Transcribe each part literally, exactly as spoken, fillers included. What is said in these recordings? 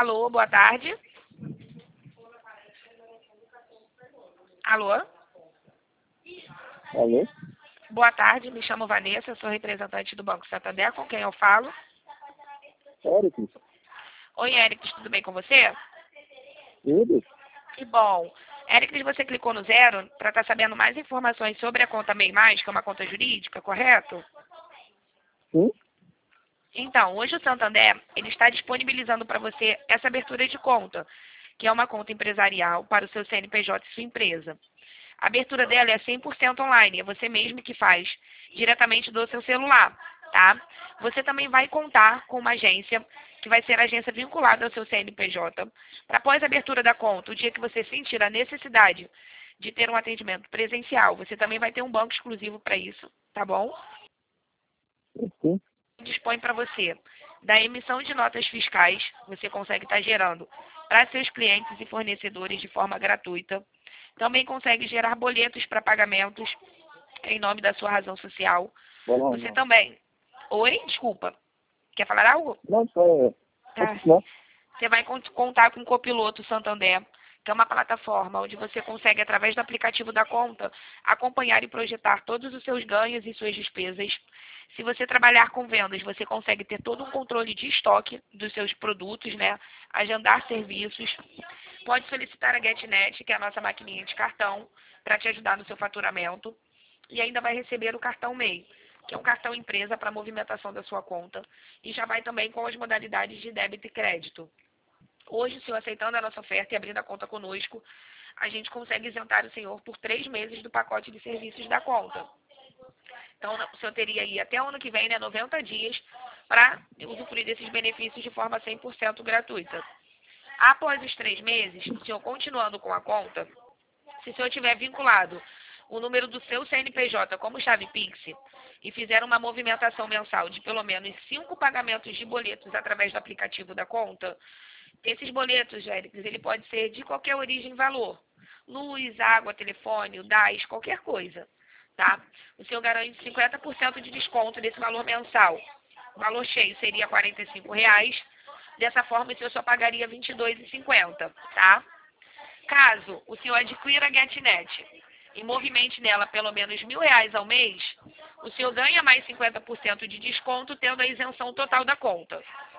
Alô, boa tarde. Alô? Alô? Boa tarde, me chamo Vanessa, sou representante do Banco Santander, com quem eu falo? Érico? Oi, Éricles, tudo bem com você? Tudo? Que bom. Éricles, você clicou no zero para estar sabendo mais informações sobre a conta MEI Mais, que é uma conta jurídica, correto? Sim? Então, hoje o Santander ele está disponibilizando para você essa abertura de conta, que é uma conta empresarial para o seu C N P J e sua empresa. A abertura dela é cem por cento online, é você mesmo que faz diretamente do seu celular, tá? Você também vai contar com uma agência, que vai ser a agência vinculada ao seu C N P J, para após a abertura da conta, o dia que você sentir a necessidade de ter um atendimento presencial, você também vai ter um banco exclusivo para isso, tá bom? Sim. Dispõe para você da emissão de notas fiscais, você consegue estar gerando para seus clientes e fornecedores de forma gratuita. Também consegue gerar boletos para pagamentos em nome da sua razão social. Não, Você não. também... Oi? Desculpa. Quer falar algo? Não, só... Tá. Não. Você vai contar com o Copiloto Santander, que é uma plataforma onde você consegue, através do aplicativo da conta, acompanhar e projetar todos os seus ganhos e suas despesas. Se você trabalhar com vendas, você consegue ter todo um controle de estoque dos seus produtos, né? Agendar serviços. Pode solicitar a GetNet, que é a nossa maquininha de cartão, para te ajudar no seu faturamento. E ainda vai receber o cartão MEI, que é um cartão empresa para movimentação da sua conta. E já vai também com as modalidades de débito e crédito. Hoje, o senhor aceitando a nossa oferta e abrindo a conta conosco, a gente consegue isentar o senhor por três meses do pacote de serviços da conta. Então, o senhor teria aí até o ano que vem, né, noventa dias, para usufruir desses benefícios de forma cem por cento gratuita. Após os três meses, o senhor continuando com a conta, se o senhor tiver vinculado o número do seu C N P J como chave Pix e fizer uma movimentação mensal de pelo menos cinco pagamentos de boletos através do aplicativo da conta, esses boletos, Éricles, ele pode ser de qualquer origem e valor. Luz, água, telefone, o D A S, qualquer coisa, tá? O senhor garante cinquenta por cento de desconto desse valor mensal. O valor cheio seria quarenta e cinco reais. Dessa forma, o senhor só pagaria vinte e dois reais e cinquenta centavos, tá? Caso o senhor adquira a GetNet e movimente nela pelo menos mil reais ao mês, o senhor ganha mais cinquenta por cento de desconto, tendo a isenção total da conta.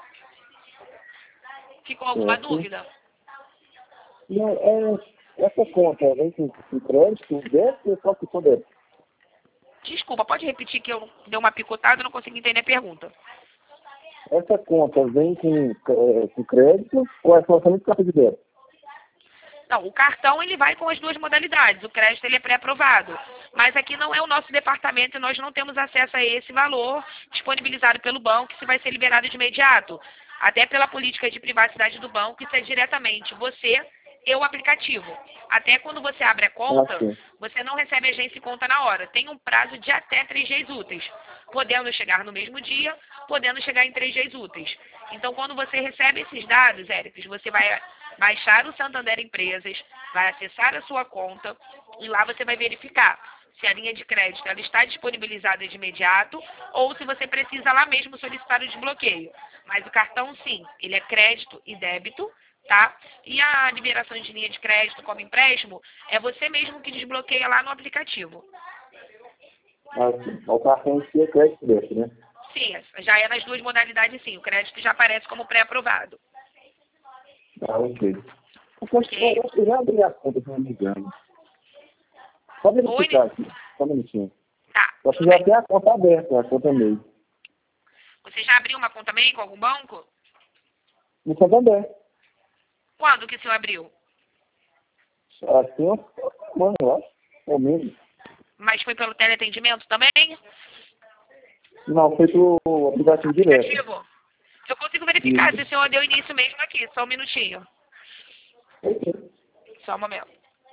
Ficou alguma É, dúvida? não, é, essa conta vem com, com crédito, débito ou só que com débito? Desculpa, pode repetir que eu dei uma picotada e não consegui entender a pergunta. Essa conta vem com, é, com crédito ou é só somente carta de débito? Não, o cartão ele vai com as duas modalidades. O crédito ele é pré-aprovado. Mas aqui não é o nosso departamento e nós não temos acesso a esse valor disponibilizado pelo banco, que vai ser liberado de imediato. Até pela política de privacidade do banco, isso é diretamente você e o aplicativo. Até quando você abre a conta, Ah, você não recebe agência e conta na hora. Tem um prazo de até três dias úteis, podendo chegar no mesmo dia, podendo chegar em três dias úteis. Então, quando você recebe esses dados, Éricles, você vai baixar o Santander Empresas, vai acessar a sua conta e lá você vai verificar se a linha de crédito ela está disponibilizada de imediato ou se você precisa lá mesmo solicitar o desbloqueio. Mas o cartão, sim, ele é crédito e débito, tá? E a liberação de linha de crédito como empréstimo é você mesmo que desbloqueia lá no aplicativo. Ah, sim. O cartão em si é crédito e débito, né? Sim, já é nas duas modalidades, sim. O crédito já aparece como pré-aprovado. Ah, ok. Eu acho que eu eu já abri a conta, se não me engano. Só Oi, verificar aqui, só um minutinho. tá, Eu acho que tudo já bem. tem a conta aberta, a conta MEI. Você já abriu uma conta MEI com algum banco? No Santander. Quando que o senhor abriu? Assim, ó, mano, eu acho. Ou menos. Mas foi pelo teleatendimento também? Não, foi pro aplicativo direto. Aplicativo? Eu consigo verificar Isso. se o senhor deu início mesmo aqui. Só um minutinho. Ok. Só um momento.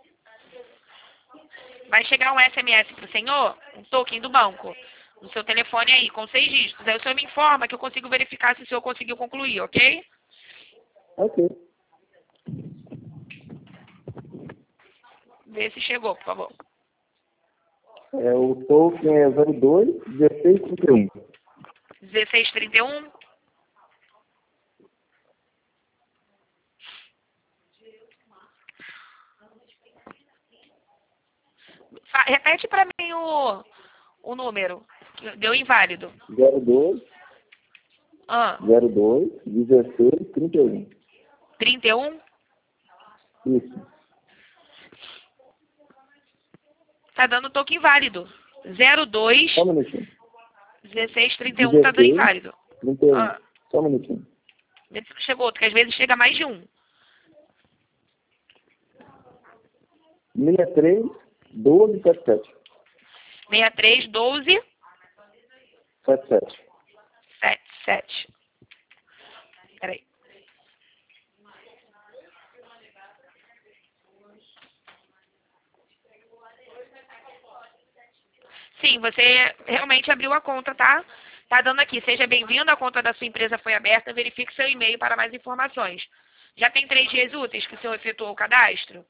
Vai chegar um S M S para o senhor, um token do banco, no seu telefone aí, com seis dígitos. Aí o senhor me informa que eu consigo verificar se o senhor conseguiu concluir, ok? Ok. Vê se chegou, por favor. É, o token é zero dois, dezesseis, trinta e um. um seis três um. Fa- Repete para mim o, o número. Que deu inválido. zero dois, Ah, zero dois, dezesseis, trinta e um. trinta e um? Isso. Tá dando toque inválido. zero dois, Só um minutinho. dezesseis, trinta e um tá dando dezesseis, inválido. trinta e um. Ah, Só um minutinho. vê se não chegou outro, que às vezes chega mais de um. sessenta e três, doze, setenta e sete. sessenta e três, doze, setenta e sete. setenta e sete. Peraí. Sim, você realmente abriu a conta, tá? Tá dando aqui. Seja bem-vindo, a conta da sua empresa foi aberta. Verifique seu e-mail para mais informações. Já tem três dias úteis que o senhor efetuou o cadastro?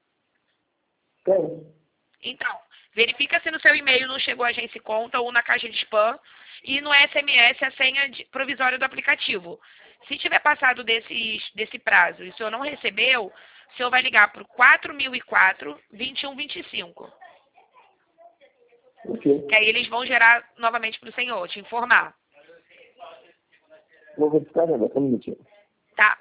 Tem. Então, verifica se no seu e-mail não chegou a agência e conta ou na caixa de spam e no S M S a senha de- provisória do aplicativo. Se tiver passado desses, desse prazo e o senhor não recebeu, o senhor vai ligar para o quatro mil e quatro, vinte e um vinte e cinco. Ok. Que aí eles vão gerar novamente para o senhor, te informar. Vou verificar agora. Só um minutinho. Tá?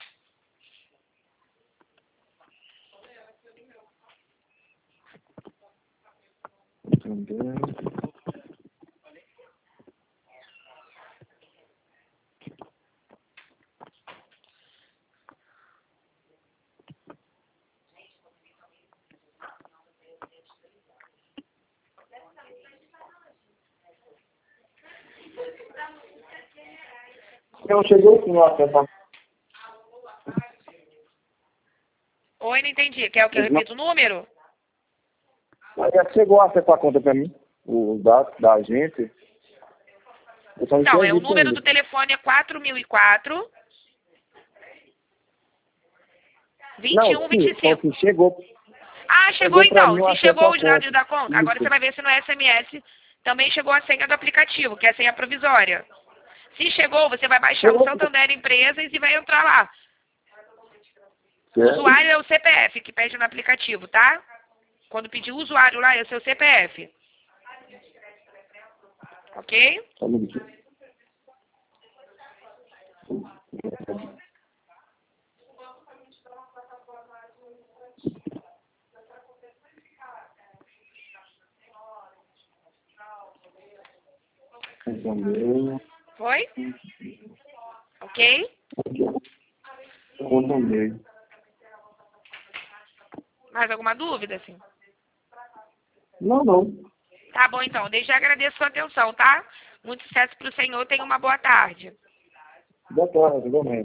Não, chegou sim o acesso a... Oi, não entendi. Quer que eu repita o número? Já chegou o acesso à conta para mim, os dados da agência. Eu só não Então, tinha é o visto número ainda. do telefone é quatro mil e quatro, vinte e um Não, vinte sim, e só cinco. que chegou. Ah, chegou Chegou pra então. mim o Se acesso chegou à os dados conta. da conta, agora Isso. você vai ver se no S M S também chegou a senha do aplicativo, que é a senha provisória. Se chegou, você vai baixar o Chegou. Santander Empresas e vai entrar lá. O Certo? usuário é o C P F que pede no aplicativo, tá? Quando pedir o usuário lá, é o seu C P F. Ok? Só um minutinho. Respondeu. Foi? Ok? Respondeu. Mais alguma dúvida, assim? Não, não. Tá bom, então. Desde já agradeço a sua atenção, tá? Muito sucesso para o senhor. Tenha uma boa tarde. Boa tarde, igualmente.